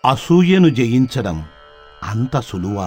అసూయను జయించడం అంత సులువా?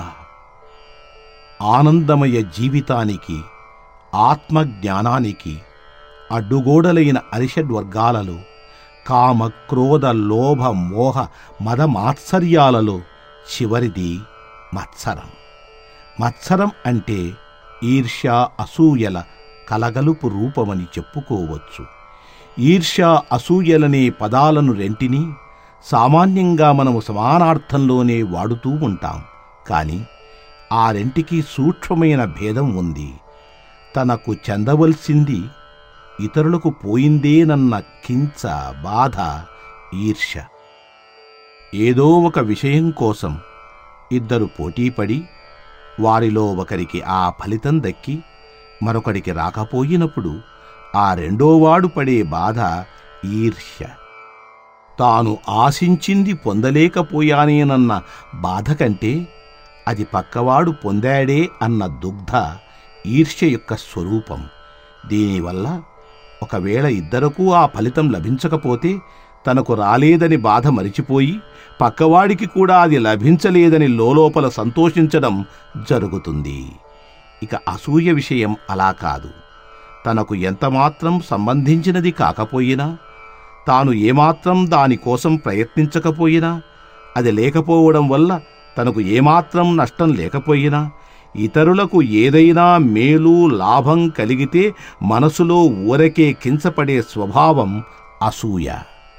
ఆనందమయ జీవితానికి, ఆత్మజ్ఞానానికి అడ్డుగోడలైన అరిషడ్వర్గాలలో, కామ క్రోధ లోభ మోహ మద మాత్సర్యాలలో చివరిది మత్సరం. మత్సరం అంటే ఈర్ష్య అసూయల కలగలుపు రూపమని చెప్పుకోవచ్చు. ఈర్ష్య అసూయలనే పదాలను రెంటినీ సామాన్యంగా మనము సమానార్థంలోనే వాడుతూ ఉంటాం. కాని ఆ రెంటికి సూక్ష్మమైన భేదం ఉంది. తనకు చెందవలసింది ఇతరులకు పోయిందేనన్న కించ, బాధ, ఈర్ష్య. ఏదో ఒక విషయం కోసం ఇద్దరు పోటీపడి వారిలో ఒకరికి ఆ ఫలితం దక్కి మరొకడికి రాకపోయినప్పుడు ఆ రెండోవాడు పడే బాధ ఈర్ష్య. తాను ఆశించింది పొందలేకపోయానేనన్న బాధ కంటే అది పక్కవాడు పొందాడే అన్న దుగ్ధ ఈర్ష్య యొక్క స్వరూపం. దీనివల్ల ఒకవేళ ఇద్దరికూ ఆ ఫలితం లభించకపోతే తనకు రాలేదని బాధ మరిచిపోయి పక్కవాడికి కూడా అది లభించలేదని లోలోపల సంతోషించడం జరుగుతుంది. ఇక అసూయ విషయం అలా కాదు. తనకు ఎంతమాత్రం సంబంధించినది కాకపోయినా, తాను ఏమాత్రం దానికోసం ప్రయత్నించకపోయినా, అది లేకపోవడం వల్ల తనకు ఏమాత్రం నష్టం లేకపోయినా, ఇతరులకు ఏదైనా మేలు లాభం కలిగితే మనసులో ఊరకే కించపడే స్వభావం అసూయ.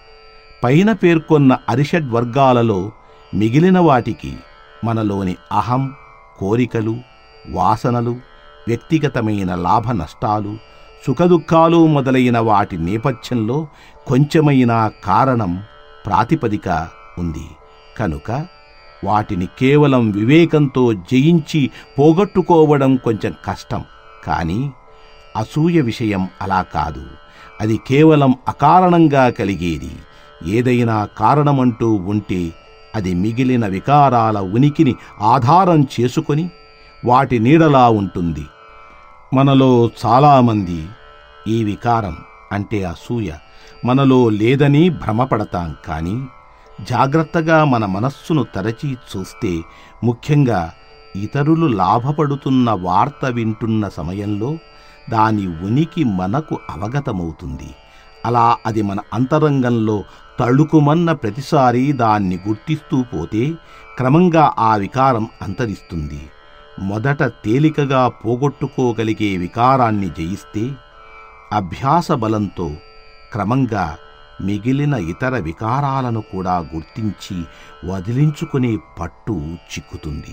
పైన పేర్కొన్న అరిషడ్వర్గాలలో మిగిలిన వాటికి మనలోని అహం, కోరికలు, వాసనలు, వ్యక్తిగతమైన లాభ నష్టాలు, సుఖదుఖాలు మొదలైన వాటి నేపథ్యంలో కొంచెమైనా కారణం, ప్రాతిపదిక ఉంది. కనుక వాటిని కేవలం వివేకంతో జయించి పోగొట్టుకోవడం కొంచెం కష్టం. కానీ అసూయ విషయం అలా కాదు. అది కేవలం అకారణంగా కలిగేది. ఏదైనా కారణమంటూ ఉంటే అది మిగిలిన వికారాల ఉనికిని ఆధారం చేసుకొని వాటి నీడలా ఉంటుంది. మనలో చాలామంది ఈ వికారం అంటే అసూయ మనలో లేదని భ్రమపడతాం. కానీ జాగ్రత్తగా మన మనస్సును తరచి చూస్తే, ముఖ్యంగా ఇతరులు లాభపడుతున్న వార్త వింటున్న సమయంలో దాని ఉనికి మనకు అవగతమవుతుంది. అలా అది మన అంతరంగంలో తళుకుమన్న ప్రతిసారి దాన్ని గుర్తిస్తూ పోతే క్రమంగా ఆ వికారం అంతరిస్తుంది. మొదట తేలికగా పోగొట్టుకోగలిగే వికారాన్ని జయిస్తే అభ్యాస బలంతో క్రమంగా మిగిలిన ఇతర వికారాలను కూడా గుర్తించి వదిలించుకునే పట్టు చిక్కుతుంది.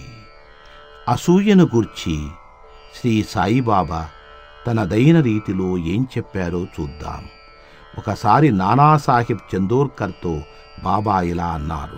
అసూయను గూర్చి శ్రీ సాయిబాబా తనదైన రీతిలో ఏం చెప్పారో చూద్దాం. ఒకసారి నానాసాహెబ్ చందోర్కర్తో బాబా ఇలా అన్నారు: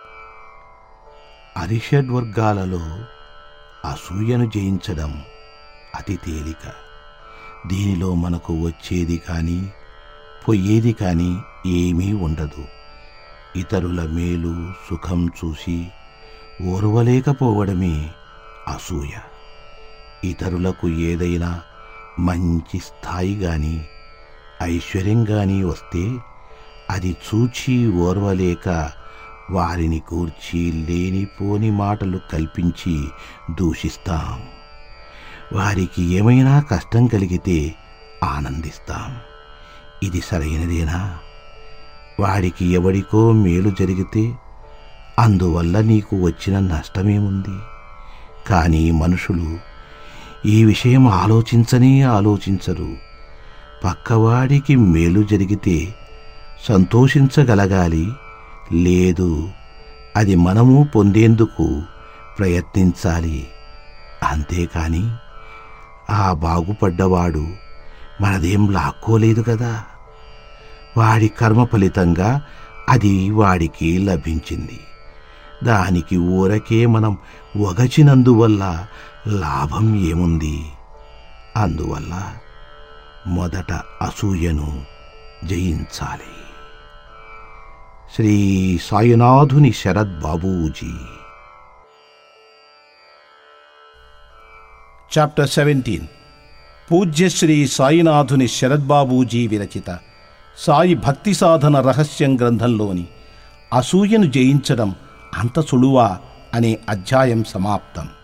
అరిషడ్వర్గాలలో అసూయను జయించడం అతి తేలిక. దీనిలో మనకు వచ్చేది కానీ పోయేది కానీ ఏమీ ఉండదు. ఇతరుల మేలు సుఖం చూసి ఓర్వలేకపోవడమే అసూయ. ఇతరులకు ఏదైనా మంచి స్థాయి గాని ఐశ్వర్యం గాని వస్తే అది చూచి ఓర్వలేక వారిని కూర్చి లేనిపోని మాటలు కల్పించి దూషిస్తాం. వారికి ఏమైనా కష్టం కలిగితే ఆనందిస్తాం. ఇది సరైనదేనా? వాడికి ఎవడికో మేలు జరిగితే అందువల్ల నీకు వచ్చిన నష్టమేముంది? కానీ మనుషులు ఈ విషయం ఆలోచించరు. పక్కవాడికి మేలు జరిగితే సంతోషించగలగాలి, లేదు అది మనము పొందేందుకు ప్రయత్నించాలి. అంతేకాని ఆ బాగుపడ్డవాడు మనదేం లాక్కోలేదు కదా, వాడి కర్మ ఫలితంగా అది వాడికి లభించింది. దానికి ఊరకే మనం ఒగచినందువల్ల లాభం ఏముంది? అందువల్ల మొదట అసూయను జయించాలి. శ్రీ సాయినాథుని శరద్ బాబూజీ. చాప్టర్ 17. పూజ్య శ్రీ సాయినాథుని శరద్ బాబూజీ విరచిత సాయి భక్తి సాధన రహస్యం గ్రంథంలోని అసూయను జయించడం అంత సులువా అనే అధ్యాయం సమాప్తం.